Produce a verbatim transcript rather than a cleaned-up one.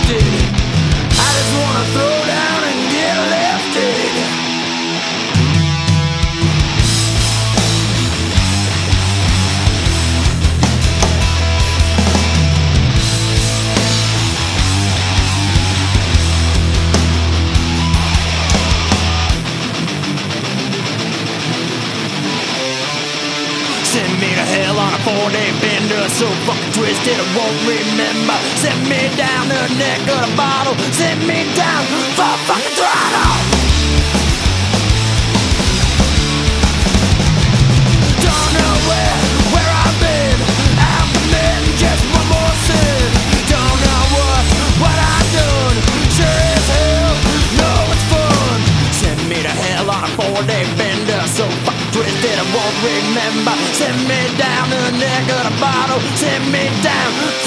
arrested. I just wanna throw down and get lifted. Send me to hell on a four-day bender, so fucking twisted I won't remember. Send me down the neck of the bottle, send me down for fucking throttle. Don't know where, where I've been. I'm committing just one more sin. Don't know what, what I've done. Sure as hell, know it's fun. Send me to hell on a four-day bender, so fucking twisted I won't remember. Send me down to the neck of the bottle, send me down